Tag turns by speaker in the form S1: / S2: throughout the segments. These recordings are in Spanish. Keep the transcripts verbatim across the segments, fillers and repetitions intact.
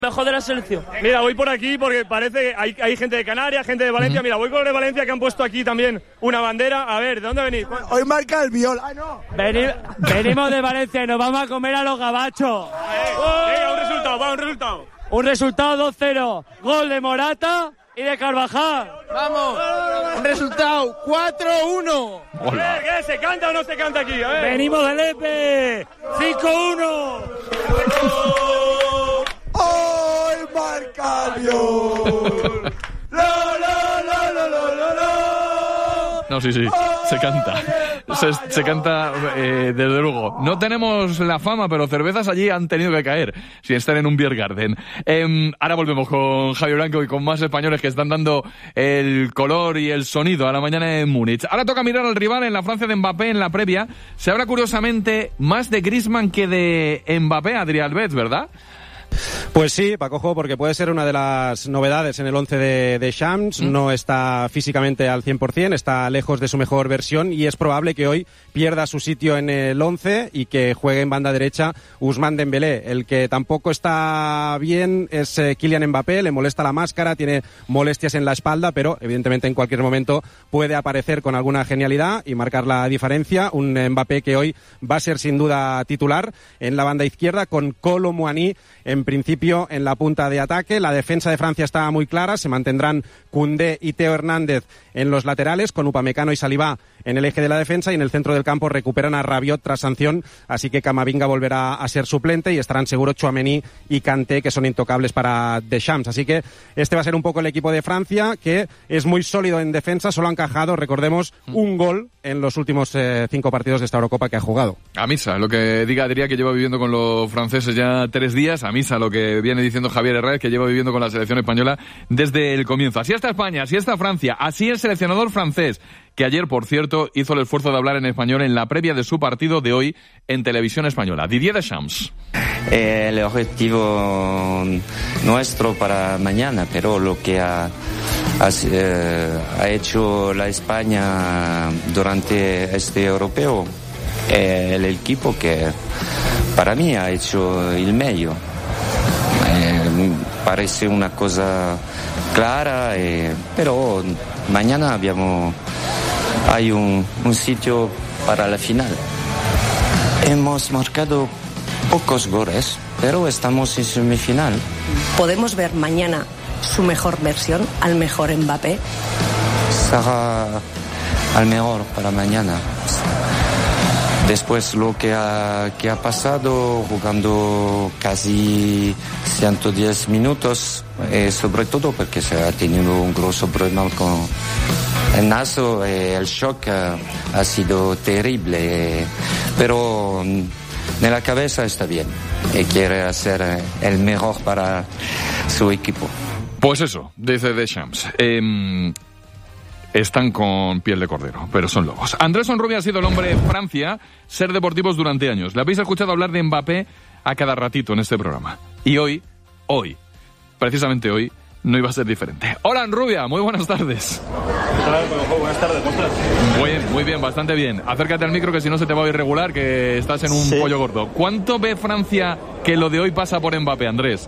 S1: Mejor de la selección.
S2: Mira, voy por aquí porque parece que hay, hay gente de Canarias, gente de Valencia. Uh-huh. Mira, voy con los de Valencia que han puesto aquí también una bandera. A ver, ¿de dónde venís?
S3: Hoy marca el Viola. ¡Ay, no!
S1: Veni, venimos de Valencia y nos vamos a comer a los gabachos.
S2: ¡Oh! Venga, un resultado, va, un resultado.
S1: Un resultado dos cero. Gol de Morata y de Carvajal.
S3: ¡Vamos! Un resultado cuatro uno.
S2: A ver, ¿qué? ¿Se canta o no se canta aquí? A ver.
S1: Venimos del Epe. cinco uno.
S3: ¡Hoy marca Dios! ¡La, la, la, la, la, la, la!
S4: No, sí, sí, se canta. Se, se canta, eh, desde luego. No tenemos la fama, pero cervezas allí han tenido que caer, si están en un beer garden. Eh, ahora volvemos con Javier Blanco y con más españoles que están dando el color y el sonido a la mañana en Múnich. Ahora toca mirar al rival en la Francia de Mbappé en la previa. Se habla curiosamente más de Griezmann que de Mbappé, Adrià Albet, ¿verdad?
S5: Pues sí, Pacojo, porque puede ser una de las novedades en el once de, de Shams. Mm. No está físicamente al cien por ciento, está lejos de su mejor versión y es probable que hoy pierda su sitio en el once y que juegue en banda derecha Ousmane Dembélé. El que tampoco está bien es eh, Kylian Mbappé, le molesta la máscara, tiene molestias en la espalda, pero evidentemente en cualquier momento puede aparecer con alguna genialidad y marcar la diferencia. Un Mbappé que hoy va a ser sin duda titular en la banda izquierda con Kolo Muani en principio en la punta de ataque. La defensa de Francia está muy clara, se mantendrán Koundé y Teo Hernández en los laterales, con Upamecano y Saliba en el eje de la defensa, y en el centro del campo recuperan a Rabiot tras sanción, así que Camavinga volverá a ser suplente y estarán seguro Tchouaméni y Kanté, que son intocables para Deschamps. Así que este va a ser un poco el equipo de Francia, que es muy sólido en defensa, solo ha encajado, recordemos, un gol en los últimos eh, cinco partidos de esta Eurocopa que ha jugado.
S4: A misa, lo que diga Adrià, que lleva viviendo con los franceses ya tres días, a misa lo que viene diciendo Javier Herrera, que lleva viviendo con la selección española desde el comienzo. Así está España, así está Francia, así el seleccionador francés, que ayer, por cierto, hizo el esfuerzo de hablar en español en la previa de su partido de hoy en televisión española. Didier Deschamps.
S6: Eh, el objetivo nuestro para mañana, pero lo que ha, ha, eh, ha hecho la España durante este europeo, eh, el equipo que para mí ha hecho el medio. Eh, parece una cosa clara, eh, pero mañana abbiamo, hay un, un sitio para la final. Hemos marcado pocos goles, pero estamos en semifinal.
S7: ¿Podemos ver mañana su mejor versión, al mejor Mbappé?
S6: Será al mejor para mañana. Después lo que ha, que ha pasado, jugando casi ciento diez minutos, eh, sobre todo porque se ha tenido un grosso problema con el naso, eh, el shock eh, ha sido terrible, eh, pero en la cabeza está bien y quiere hacer eh, el mejor para su equipo.
S4: Pues eso, dice Deschamps. Eh... Están con piel de cordero, pero son lobos. Andrés Onrubia ha sido el hombre de Francia, ser deportivos durante años. Le habéis escuchado hablar de Mbappé a cada ratito en este programa. Y hoy, hoy, precisamente hoy, no iba a ser diferente. Hola, Onrubia, muy buenas tardes.
S8: Buenas tardes, ¿cómo estás?
S4: Muy bien, muy bien, bastante bien. Acércate al micro que si no se te va a oír regular, que estás en un sí. pollo gordo. ¿Cuánto ve Francia que lo de hoy pasa por Mbappé, Andrés?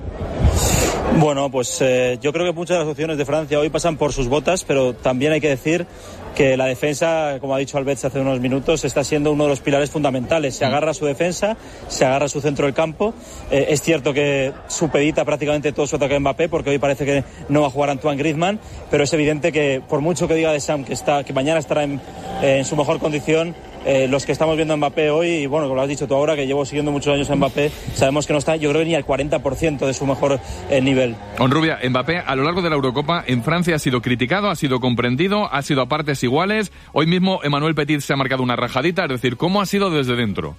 S8: Bueno, pues eh, yo creo que muchas de las opciones de Francia hoy pasan por sus botas, pero también hay que decir que la defensa, como ha dicho Albet hace unos minutos, está siendo uno de los pilares fundamentales. Se agarra a su defensa, se agarra a su centro del campo. Eh, es cierto que supedita prácticamente todo su ataque a Mbappé, porque hoy parece que no va a jugar Antoine Griezmann, pero es evidente que por mucho que diga Deschamps que, está, que mañana estará en, eh, en su mejor condición, Eh, los que estamos viendo a Mbappé hoy, y bueno, como lo has dicho tú ahora, que llevo siguiendo muchos años a Mbappé, sabemos que no está, yo creo que ni al cuarenta por ciento de su mejor eh, nivel.
S4: Onrubia, Mbappé a lo largo de la Eurocopa en Francia ha sido criticado, ha sido comprendido, ha sido a partes iguales. Hoy mismo Emmanuel Petit se ha marcado una rajadita, es decir, ¿cómo ha sido desde dentro?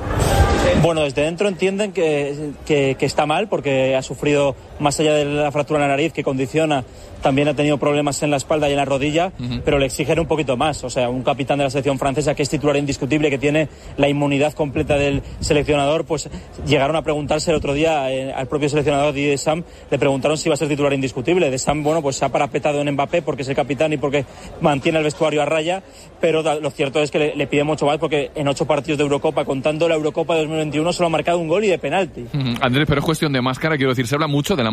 S8: Bueno, desde dentro entienden que, que, que está mal, porque ha sufrido, más allá de la fractura en la nariz que condiciona, también ha tenido problemas en la espalda y en la rodilla, uh-huh. pero le exigen un poquito más. O sea, un capitán de la selección francesa que es titular indiscutible, que tiene la inmunidad completa del seleccionador, pues llegaron a preguntarse el otro día eh, al propio seleccionador Didier Deschamps, le preguntaron si iba a ser titular indiscutible. Deschamps, bueno, pues se ha parapetado en Mbappé porque es el capitán y porque mantiene el vestuario a raya, pero da, lo cierto es que le, le pide mucho más, porque en ocho partidos de Eurocopa, contando la Eurocopa de dos mil veintiuno solo ha marcado un gol y de penalti.
S4: Andrés, pero es cuestión de máscara, quiero decir, se habla mucho de la